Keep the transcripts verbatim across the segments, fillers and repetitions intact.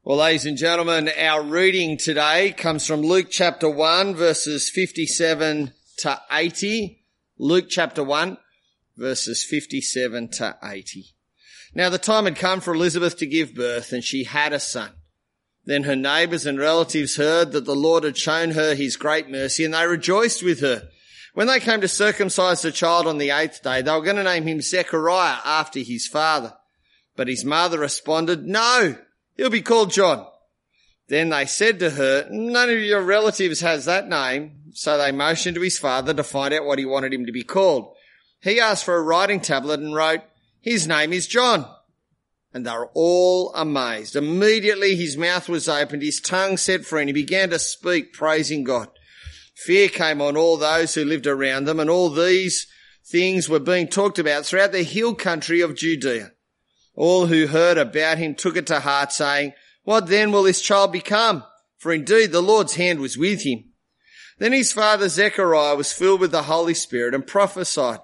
Well, ladies and gentlemen, our reading today comes from Luke chapter one, verses fifty-seven to eighty. Luke chapter one, verses fifty-seven to eighty. Now the time had come for Elizabeth to give birth, and she had a son. Then her neighbours and relatives heard that the Lord had shown her his great mercy, and they rejoiced with her. When they came to circumcise the child on the eighth day, they were going to name him Zechariah after his father. But his mother responded, "No, he'll be called John." Then they said to her, "None of your relatives has that name." So they motioned to his father to find out what he wanted him to be called. He asked for a writing tablet and wrote, "His name is John." And they were all amazed. Immediately his mouth was opened, his tongue set free, and he began to speak, praising God. Fear came on all those who lived around them, and all these things were being talked about throughout the hill country of Judea. All who heard about him took it to heart, saying, "What then will this child become? For indeed the Lord's hand was with him." Then his father Zechariah was filled with the Holy Spirit and prophesied,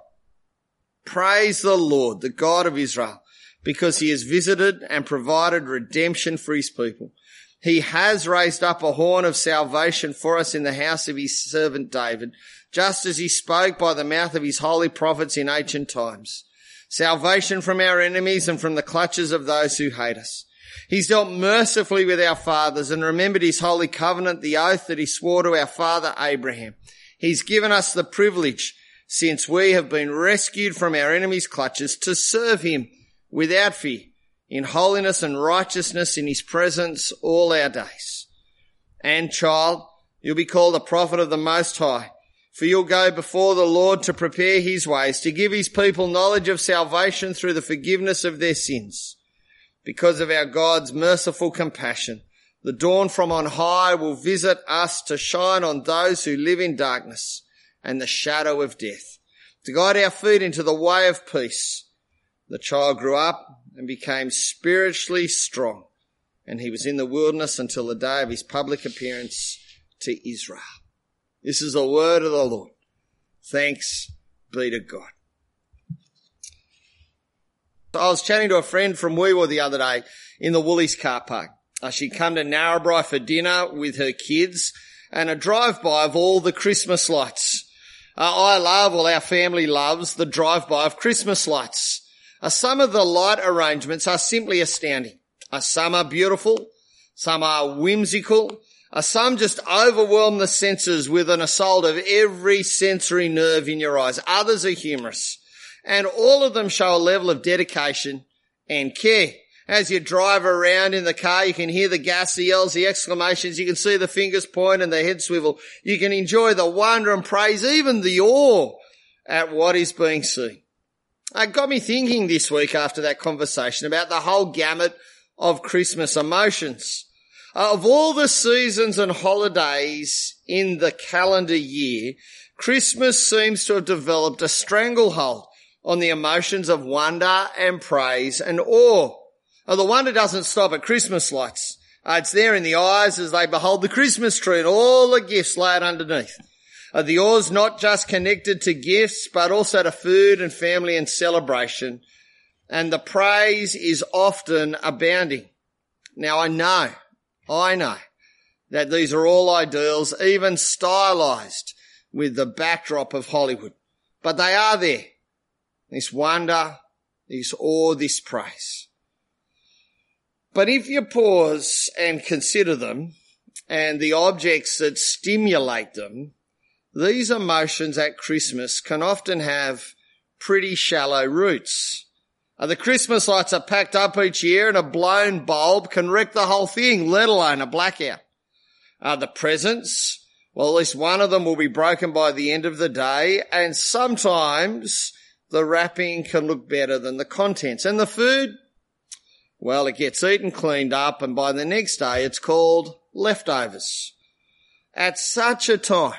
"Praise the Lord, the God of Israel, because he has visited and provided redemption for his people. He has raised up a horn of salvation for us in the house of his servant David, just as he spoke by the mouth of his holy prophets in ancient times. Salvation from our enemies and from the clutches of those who hate us. He's dealt mercifully with our fathers and remembered his holy covenant, the oath that he swore to our father Abraham. He's given us the privilege, since we have been rescued from our enemies' clutches, to serve him without fear, in holiness and righteousness in his presence all our days. And child, you'll be called a prophet of the Most High, for you'll go before the Lord to prepare his ways, to give his people knowledge of salvation through the forgiveness of their sins. Because of our God's merciful compassion, the dawn from on high will visit us to shine on those who live in darkness and the shadow of death, to guide our feet into the way of peace." The child grew up and became spiritually strong, and he was in the wilderness until the day of his public appearance to Israel. This is the word of the Lord. Thanks be to God. I was chatting to a friend from Weewa the other day in the Woolies car park. Uh, she'd come to Narrabri for dinner with her kids and a drive-by of all the Christmas lights. Uh, I love, well, our family loves the drive-by of Christmas lights. Uh, some of the light arrangements are simply astounding. Uh, some are beautiful, some are whimsical, uh, some just overwhelm the senses with an assault of every sensory nerve in your eyes. Others are humorous. And all of them show a level of dedication and care. As you drive around in the car, you can hear the gas, the yells, the exclamations. You can see the fingers point and the head swivel. You can enjoy the wonder and praise, even the awe at what is being seen. It got me thinking this week after that conversation about the whole gamut of Christmas emotions. Uh, of all the seasons and holidays in the calendar year, Christmas seems to have developed a stranglehold on the emotions of wonder and praise and awe. Uh, the wonder doesn't stop at Christmas lights. Uh, it's there in the eyes as they behold the Christmas tree and all the gifts laid underneath. Uh, the awe's not just connected to gifts, but also to food and family and celebration. And the praise is often abounding. Now I know, I know that these are all ideals, even stylized with the backdrop of Hollywood. But they are there. This wonder, this awe, this praise. But if you pause and consider them and the objects that stimulate them, these emotions at Christmas can often have pretty shallow roots. Uh, the Christmas lights are packed up each year, and a blown bulb can wreck the whole thing, let alone a blackout. Uh, the presents, well, at least one of them will be broken by the end of the day, and sometimes the wrapping can look better than the contents. And the food, well, it gets eaten, cleaned up, and by the next day it's called leftovers. At such a time,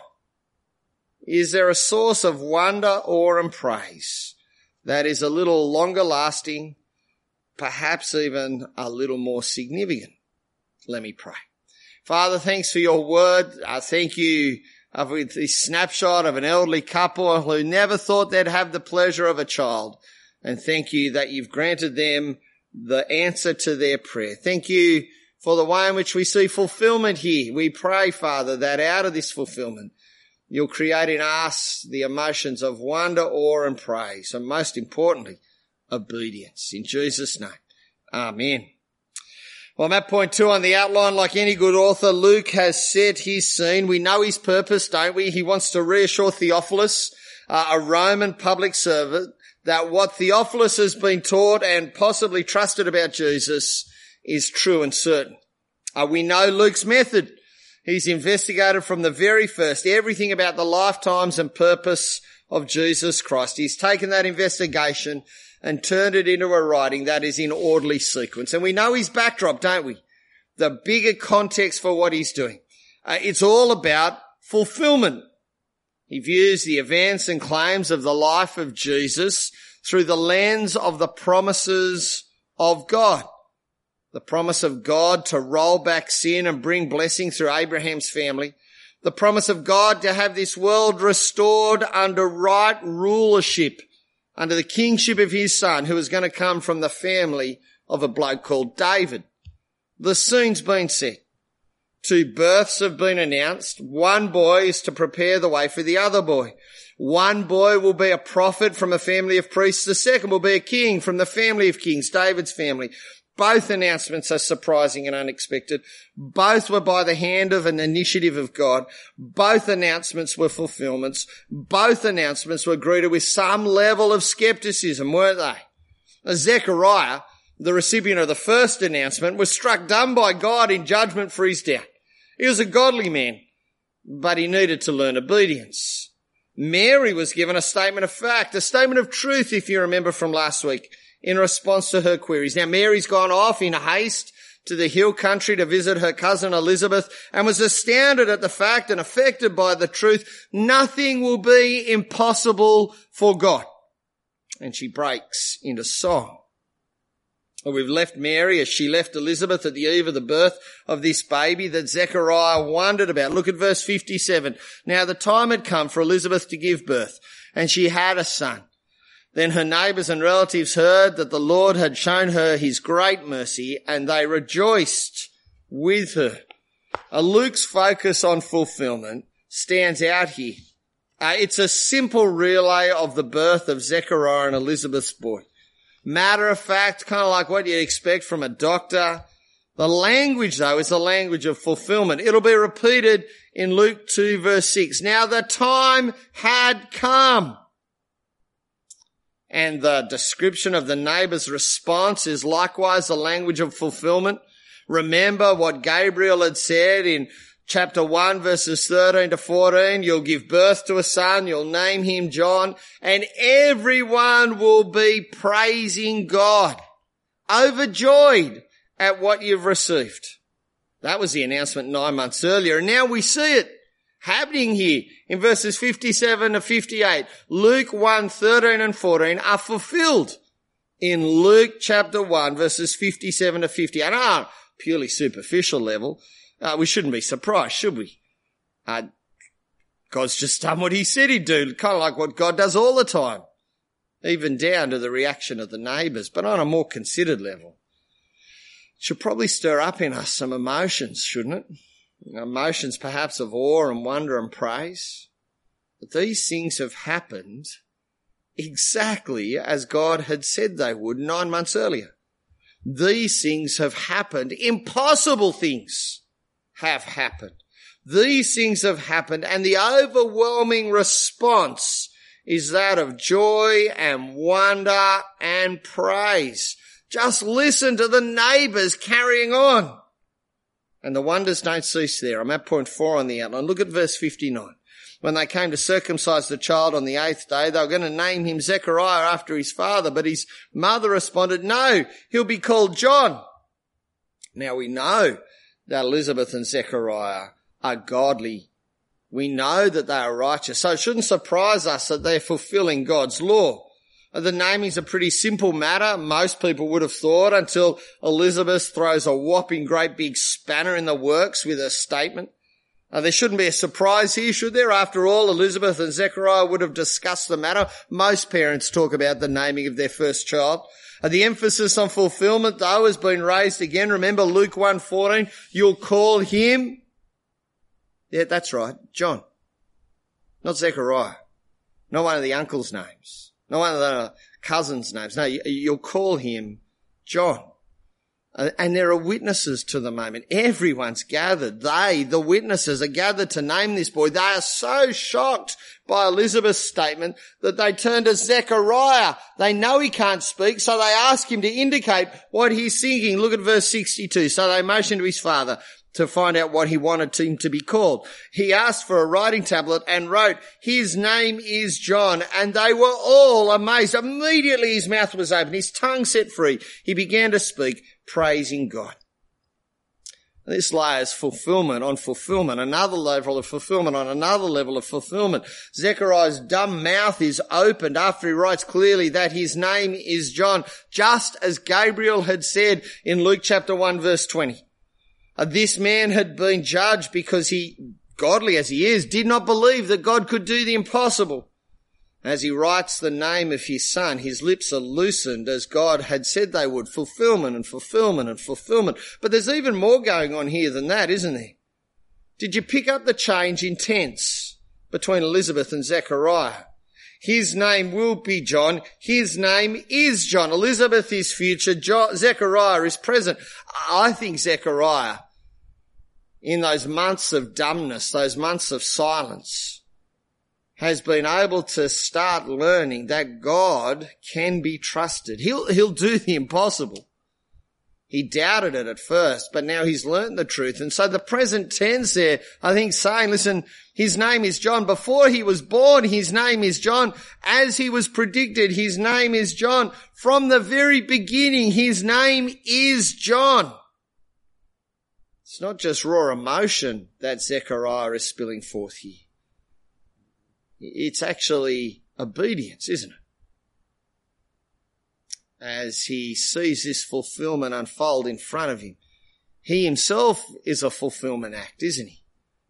is there a source of wonder, awe and praise that is a little longer lasting, perhaps even a little more significant? Let me pray. Father, thanks for your word. Uh, thank you uh, for this snapshot of an elderly couple who never thought they'd have the pleasure of a child. And thank you that you've granted them the answer to their prayer. Thank you for the way in which we see fulfillment here. We pray, Father, that out of this fulfillment, you'll create in us the emotions of wonder, awe, and praise, and most importantly, obedience. In Jesus' name, amen. Well, I'm at point two on the outline. Like any good author, Luke has set his scene. We know his purpose, don't we? He wants to reassure Theophilus, uh, a Roman public servant, that what Theophilus has been taught and possibly trusted about Jesus is true and certain. Uh, we know Luke's method. He's investigated from the very first everything about the lifetimes and purpose of Jesus Christ. He's taken that investigation and turned it into a writing that is in orderly sequence. And we know his backdrop, don't we? The bigger context for what he's doing. Uh, it's all about fulfillment. He views the events and claims of the life of Jesus through the lens of the promises of God. The promise of God to roll back sin and bring blessing through Abraham's family. The promise of God to have this world restored under right rulership, under the kingship of his son, who is going to come from the family of a bloke called David. The scene's been set. Two births have been announced. One boy is to prepare the way for the other boy. One boy will be a prophet from a family of priests. The second will be a king from the family of kings, David's family. Both announcements are surprising and unexpected. Both were by the hand of an initiative of God. Both announcements were fulfillments. Both announcements were greeted with some level of skepticism, weren't they? Zechariah, the recipient of the first announcement, was struck dumb by God in judgment for his doubt. He was a godly man, but he needed to learn obedience. Mary was given a statement of fact, a statement of truth, if you remember from last week, in response to her queries. Now, Mary's gone off in haste to the hill country to visit her cousin Elizabeth and was astounded at the fact and affected by the truth. Nothing will be impossible for God. And she breaks into song. Well, we've left Mary as she left Elizabeth at the eve of the birth of this baby that Zechariah wondered about. Look at verse fifty-seven. Now the time had come for Elizabeth to give birth, and she had a son. Then her neighbours and relatives heard that the Lord had shown her his great mercy, and they rejoiced with her. Uh, Luke's focus on fulfillment stands out here. Uh, it's a simple relay of the birth of Zechariah and Elizabeth's boy. Matter of fact, kind of like what you'd expect from a doctor. The language, though, is the language of fulfillment. It'll be repeated in Luke two, verse six. Now the time had come. And the description of the neighbour's response is likewise the language of fulfillment. Remember what Gabriel had said in chapter one, verses thirteen to fourteen. You'll give birth to a son, you'll name him John, and everyone will be praising God, overjoyed at what you've received. That was the announcement nine months earlier, and now we see it happening here in verses fifty-seven to fifty-eight. Luke one, thirteen and fourteen are fulfilled in Luke chapter one, verses fifty-seven to fifty-eight. And on a purely superficial level, uh, we shouldn't be surprised, should we? Uh, God's just done what he said he'd do, kind of like what God does all the time, even down to the reaction of the neighbours. But on a more considered level, it should probably stir up in us some emotions, shouldn't it? Emotions perhaps of awe and wonder and praise. But these things have happened exactly as God had said they would nine months earlier. These things have happened. Impossible things have happened. These things have happened, and the overwhelming response is that of joy and wonder and praise. Just listen to the neighbours carrying on. And the wonders don't cease there. I'm at point four on the outline. Look at verse fifty-nine. When they came to circumcise the child on the eighth day, they were going to name him Zechariah after his father, but his mother responded, no, he'll be called John. Now we know that Elizabeth and Zechariah are godly. We know that they are righteous. So it shouldn't surprise us that they're fulfilling God's law. The naming's a pretty simple matter, most people would have thought, until Elizabeth throws a whopping great big spanner in the works with her statement. Uh, there shouldn't be a surprise here, should there? After all, Elizabeth and Zechariah would have discussed the matter. Most parents talk about the naming of their first child. The emphasis on fulfillment, though, has been raised again. Remember Luke one fourteen, you'll call him, yeah, that's right, John. Not Zechariah. Not one of the uncle's names. Not one of the cousins' names. No, you'll call him John. And there are witnesses to the moment. Everyone's gathered. They, the witnesses, are gathered to name this boy. They are so shocked by Elizabeth's statement that they turn to Zechariah. They know he can't speak, so they ask him to indicate what he's thinking. Look at verse sixty-two. So they motioned to his father to find out what he wanted him to be called. He asked for a writing tablet and wrote, his name is John. And they were all amazed. Immediately his mouth was open, his tongue set free. He began to speak, praising God. This layers fulfillment on fulfillment, another level of fulfillment on another level of fulfillment. Zechariah's dumb mouth is opened after he writes clearly that his name is John, just as Gabriel had said in Luke chapter one verse twenty. This man had been judged because he, godly as he is, did not believe that God could do the impossible. As he writes the name of his son, his lips are loosened as God had said they would. Fulfillment and fulfillment and fulfillment. But there's even more going on here than that, isn't there? Did you pick up the change in tense between Elizabeth and Zechariah? His name will be John. His name is John. Elizabeth is future. John, Zechariah is present. I think Zechariah, in those months of dumbness, those months of silence, has been able to start learning that God can be trusted. He'll, he'll do the impossible. He doubted it at first, but now he's learned the truth. And so the present tense there, I think, saying, listen, his name is John. Before he was born, his name is John. As he was predicted, his name is John. From the very beginning, his name is John. It's not just raw emotion that Zechariah is spilling forth here. It's actually obedience, isn't it? As he sees this fulfillment unfold in front of him, he himself is a fulfillment act, isn't he?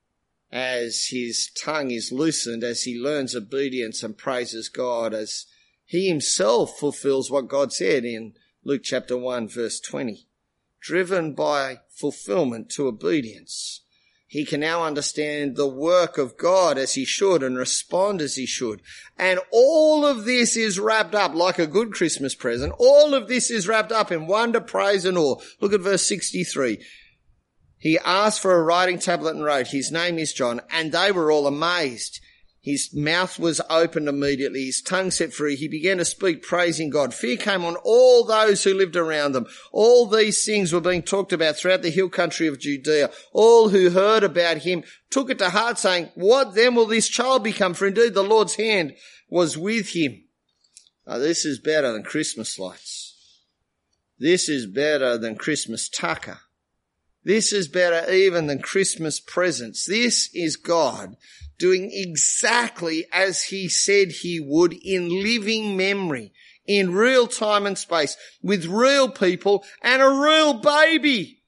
As his tongue is loosened, as he learns obedience and praises God, as he himself fulfills what God said in Luke chapter one verse twenty. Driven by fulfillment to obedience, he can now understand the work of God as he should and respond as he should. And all of this is wrapped up like a good Christmas present. All of this is wrapped up in wonder, praise and awe. Look at verse sixty-three. He asked for a writing tablet and wrote, his name is John, and they were all amazed. His mouth was opened immediately, his tongue set free. He began to speak, praising God. Fear came on all those who lived around them. All these things were being talked about throughout the hill country of Judea. All who heard about him took it to heart, saying, what then will this child become? For indeed the Lord's hand was with him. Now, this is better than Christmas lights. This is better than Christmas tucker. This is better even than Christmas presents. This is God doing exactly as he said he would in living memory, in real time and space, with real people and a real baby.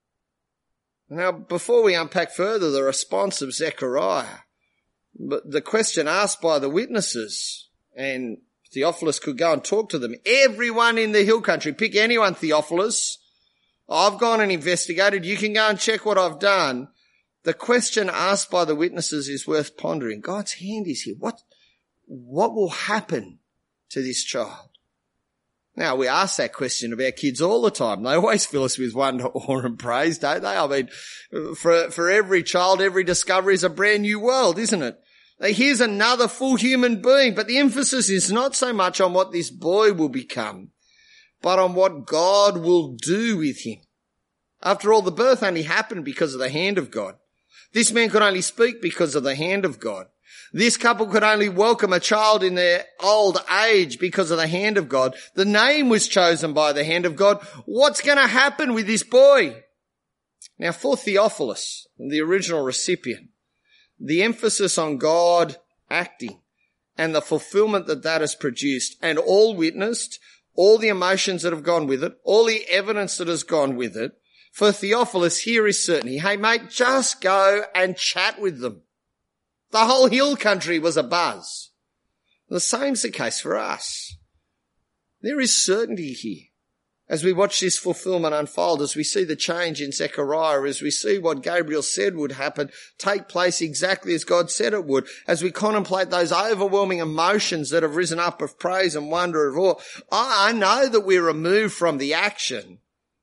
Now, before we unpack further the response of Zechariah, but the question asked by the witnesses, and Theophilus could go and talk to them, everyone in the hill country, pick anyone, Theophilus, I've gone and investigated, you can go and check what I've done. The question asked by the witnesses is worth pondering. God's hand is here. What, what will happen to this child? Now, we ask that question of our kids all the time. They always fill us with wonder, awe and praise, don't they? I mean, for, for every child, every discovery is a brand new world, isn't it? Here's another full human being, but the emphasis is not so much on what this boy will become, but on what God will do with him. After all, the birth only happened because of the hand of God. This man could only speak because of the hand of God. This couple could only welcome a child in their old age because of the hand of God. The name was chosen by the hand of God. What's going to happen with this boy? Now, for Theophilus, the original recipient, the emphasis on God acting and the fulfillment that that has produced, and all witnessed, all the emotions that have gone with it, all the evidence that has gone with it, for Theophilus, here is certainty. Hey, mate, just go and chat with them. The whole hill country was abuzz. The same's the case for us. There is certainty here. As we watch this fulfillment unfold, as we see the change in Zechariah, as we see what Gabriel said would happen take place exactly as God said it would, as we contemplate those overwhelming emotions that have risen up of praise and wonder of awe, I know that we're removed from the action,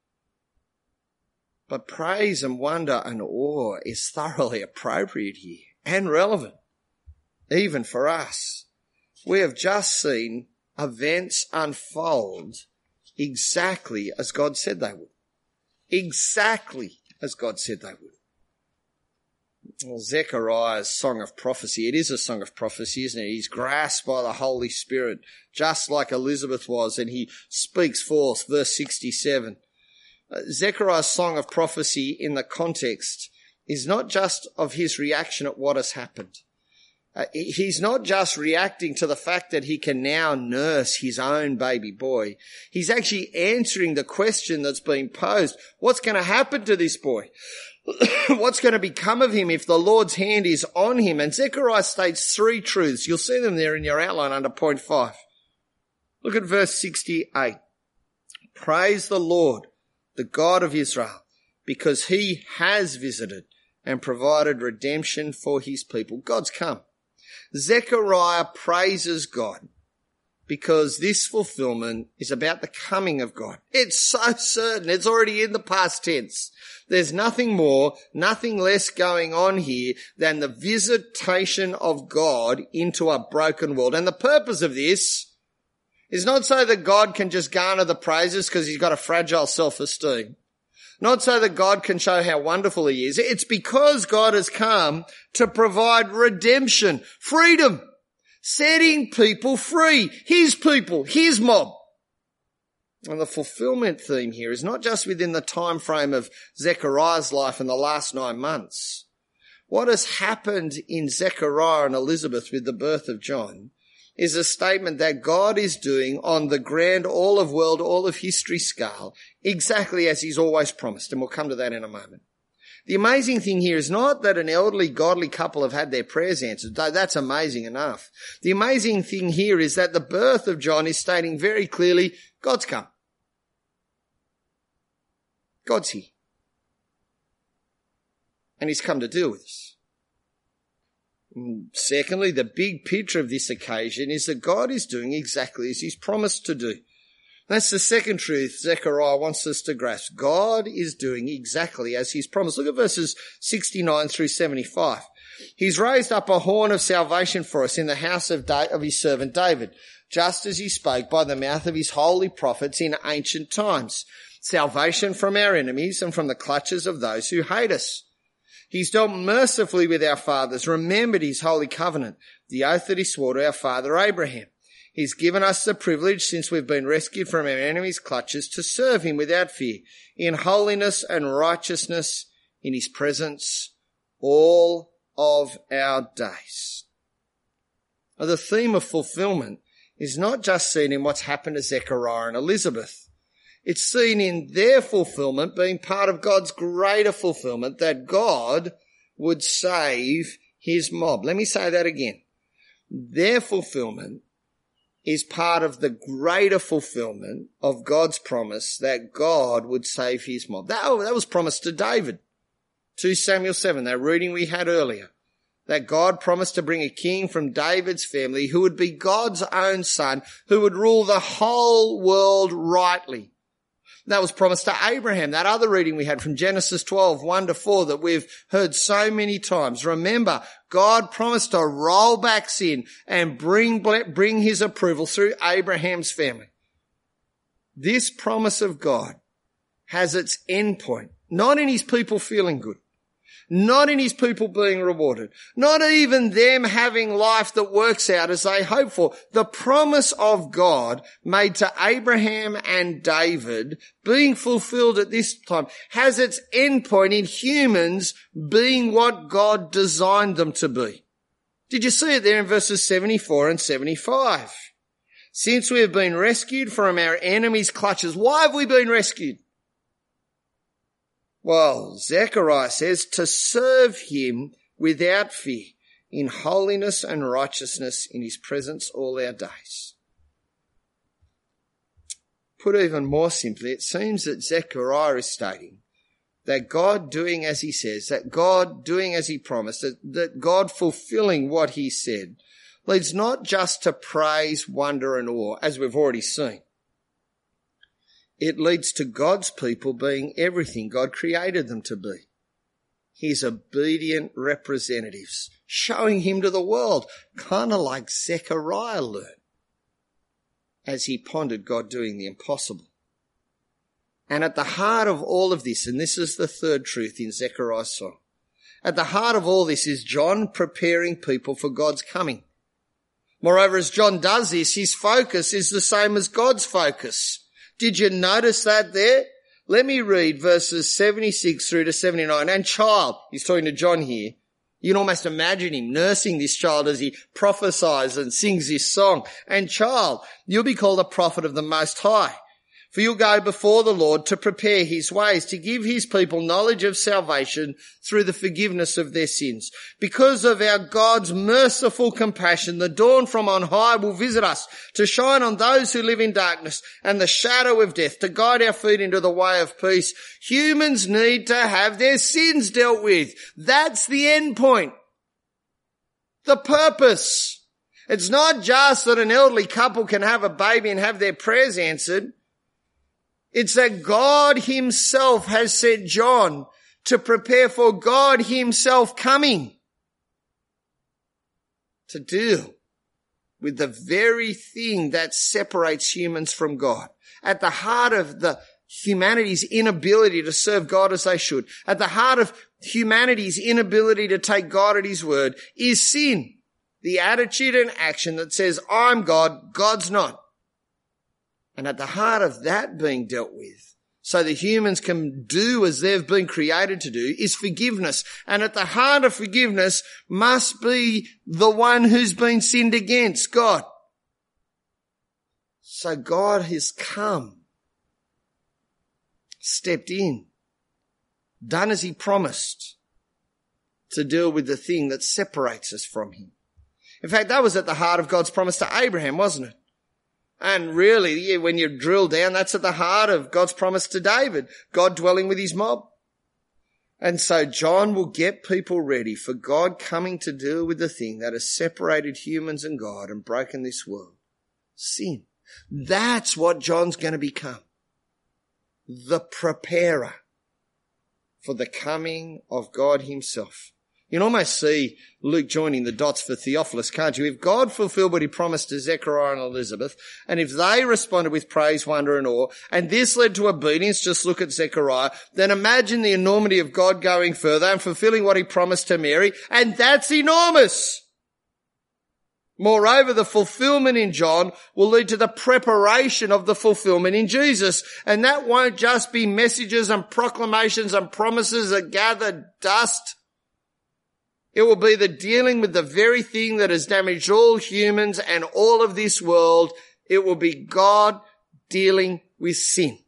but praise and wonder and awe is thoroughly appropriate here and relevant, even for us. We have just seen events unfold exactly as God said they would. Exactly as God said they would. Well, Zechariah's song of prophecy, it is a song of prophecy, isn't it? He's grasped by the Holy Spirit, just like Elizabeth was, and he speaks forth, verse sixty-seven. Zechariah's song of prophecy in the context is not just of his reaction at what has happened. Uh, he's not just reacting to the fact that he can now nurse his own baby boy. He's actually answering the question that's been posed. What's going to happen to this boy? What's going to become of him if the Lord's hand is on him? And Zechariah states three truths. You'll see them there in your outline under point five. Look at verse sixty-eight. Praise the Lord, the God of Israel, because he has visited and provided redemption for his people. God's come. Zechariah praises God because this fulfillment is about the coming of God. It's so certain. It's already in the past tense. There's nothing more, nothing less going on here than the visitation of God into a broken world. And the purpose of this is not so that God can just garner the praises because he's got a fragile self-esteem. Not so that God can show how wonderful he is. It's because God has come to provide redemption, freedom, setting people free, his people, his mob. And the fulfillment theme here is not just within the time frame of Zechariah's life in the last nine months. What has happened in Zechariah and Elizabeth with the birth of John is a statement that God is doing on the grand all of world, all of history scale, exactly as he's always promised. And we'll come to that in a moment. The amazing thing here is not that an elderly, godly couple have had their prayers answered, though that's amazing enough. The amazing thing here is that the birth of John is stating very clearly, God's come. God's here. And he's come to deal with us. Secondly, the big picture of this occasion is that God is doing exactly as he's promised to do. That's the second truth Zechariah wants us to grasp. God is doing exactly as he's promised. Look at verses sixty-nine through seventy-five. He's raised up a horn of salvation for us in the house of, da- of his servant David, just as he spoke by the mouth of his holy prophets in ancient times. Salvation from our enemies and from the clutches of those who hate us. He's dealt mercifully with our fathers, remembered his holy covenant, the oath that he swore to our father Abraham. He's given us the privilege, since we've been rescued from our enemies' clutches, to serve him without fear, in holiness and righteousness in his presence all of our days. Now, the theme of fulfillment is not just seen in what's happened to Zechariah and Elizabeth. It's seen in their fulfillment being part of God's greater fulfillment, that God would save his mob. Let me say that again. Their fulfillment is part of the greater fulfillment of God's promise that God would save his mob. That, that was promised to David. Second Samuel seven, that reading we had earlier. That God promised to bring a king from David's family who would be God's own son, who would rule the whole world rightly. That was promised to Abraham, that other reading we had from Genesis twelve, one to four that we've heard so many times. Remember, God promised to roll back sin and bring, bring his approval through Abraham's family. This promise of God has its end point, not in his people feeling good, not in his people being rewarded, not even them having life that works out as they hope for. The promise of God made to Abraham and David being fulfilled at this time has its endpoint in humans being what God designed them to be. Did you see it there in verses seventy-four and seventy-five? Since we have been rescued from our enemies' clutches. Why have we been rescued? Well, Zechariah says to serve him without fear, in holiness and righteousness in his presence all our days. Put even more simply, it seems that Zechariah is stating that God doing as he says, that God doing as he promised, that, that God fulfilling what he said, leads not just to praise, wonder and awe, as we've already seen. It leads to God's people being everything God created them to be. His obedient representatives, showing him to the world, kind of like Zechariah learned as he pondered God doing the impossible. And at the heart of all of this, and this is the third truth in Zechariah's song, at the heart of all this is John preparing people for God's coming. Moreover, as John does this, his focus is the same as God's focus. Did you notice that there? Let me read verses seventy-six through to seventy-nine. And child, he's talking to John here. You can almost imagine him nursing this child as he prophesies and sings this song. And child, you'll be called a prophet of the Most High. For you'll go before the Lord to prepare his ways, to give his people knowledge of salvation through the forgiveness of their sins. Because of our God's merciful compassion, the dawn from on high will visit us to shine on those who live in darkness and the shadow of death, to guide our feet into the way of peace. Humans need to have their sins dealt with. That's the end point. The purpose. It's not just that an elderly couple can have a baby and have their prayers answered. It's that God himself has sent John to prepare for God himself coming to deal with the very thing that separates humans from God. At the heart of the humanity's inability to serve God as they should, at the heart of humanity's inability to take God at his word, is sin. The attitude and action that says, I'm God, God's not. And at the heart of that being dealt with, so the humans can do as they've been created to do, is forgiveness. And at the heart of forgiveness must be the one who's been sinned against, God. So God has come, stepped in, done as he promised to deal with the thing that separates us from him. In fact, that was at the heart of God's promise to Abraham, wasn't it? And really, yeah, when you drill down, that's at the heart of God's promise to David, God dwelling with his mob. And so John will get people ready for God coming to deal with the thing that has separated humans and God and broken this world. Sin. That's what John's going to become. The preparer for the coming of God himself. You can almost see Luke joining the dots for Theophilus, can't you? If God fulfilled what he promised to Zechariah and Elizabeth, and if they responded with praise, wonder and awe, and this led to obedience, just look at Zechariah, then imagine the enormity of God going further and fulfilling what he promised to Mary, and that's enormous. Moreover, the fulfillment in John will lead to the preparation of the fulfillment in Jesus. And that won't just be messages and proclamations and promises that gather dust. It will be the dealing with the very thing that has damaged all humans and all of this world. It will be God dealing with sin.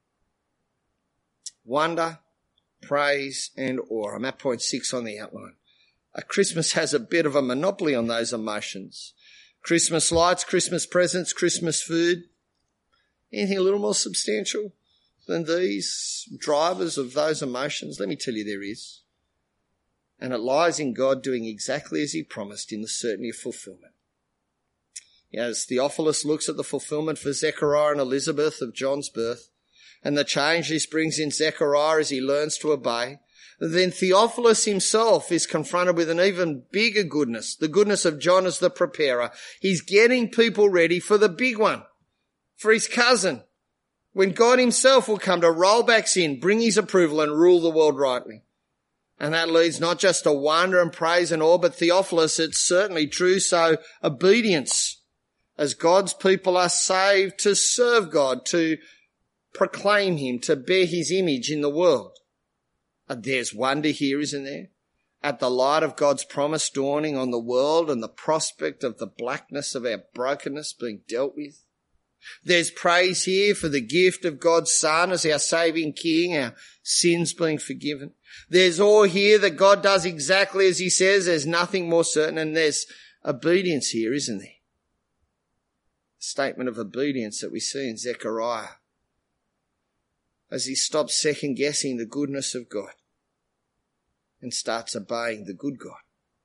Wonder, praise and awe. I'm at point six on the outline. A Christmas has a bit of a monopoly on those emotions. Christmas lights, Christmas presents, Christmas food. Anything a little more substantial than these drivers of those emotions? Let me tell you there is. And it lies in God doing exactly as he promised in the certainty of fulfillment. As Theophilus looks at the fulfillment for Zechariah and Elizabeth of John's birth, and the change this brings in Zechariah as he learns to obey, then Theophilus himself is confronted with an even bigger goodness, the goodness of John as the preparer. He's getting people ready for the big one, for his cousin, when God himself will come to roll back sin, bring his approval and rule the world rightly. And that leads not just to wonder and praise and awe, but Theophilus, it's certainly true, so obedience, as God's people are saved to serve God, to proclaim him, to bear his image in the world. And there's wonder here, isn't there? At the light of God's promise dawning on the world and the prospect of the blackness of our brokenness being dealt with. There's praise here for the gift of God's Son as our saving King, our sins being forgiven. There's awe here that God does exactly as he says. There's nothing more certain. And there's obedience here, isn't there? A statement of obedience that we see in Zechariah as he stops second guessing the goodness of God and starts obeying the good God.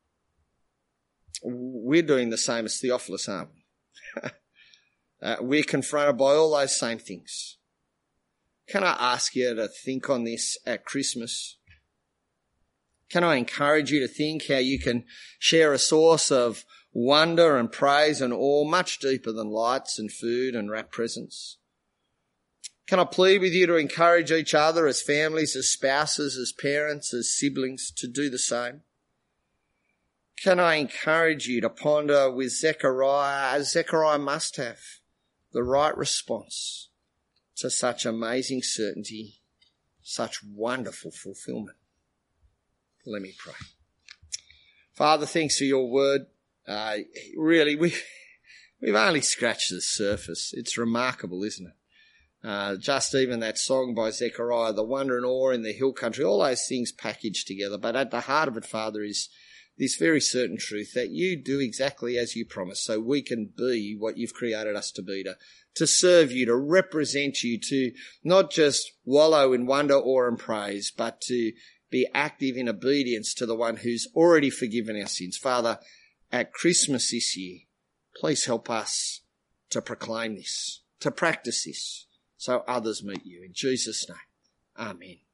We're doing the same as Theophilus, aren't we? uh, we're confronted by all those same things. Can I ask you to think on this at Christmas? Can I encourage you to think how you can share a source of wonder and praise and awe much deeper than lights and food and wrap presents? Can I plead with you to encourage each other as families, as spouses, as parents, as siblings to do the same? Can I encourage you to ponder with Zechariah, as Zechariah must have, the right response to such amazing certainty, such wonderful fulfillment? Let me pray. Father, thanks for your word. Uh, really, we, we've only scratched the surface. It's remarkable, isn't it? Uh, just even that song by Zechariah, the wonder and awe in the hill country, all those things packaged together. But at the heart of it, Father, is this very certain truth that you do exactly as you promised, so we can be what you've created us to be, to, to serve you, to represent you, to not just wallow in wonder, awe and praise, but to be active in obedience to the one who's already forgiven our sins. Father, at Christmas this year, please help us to proclaim this, to practice this, so others meet you. In Jesus' name, amen.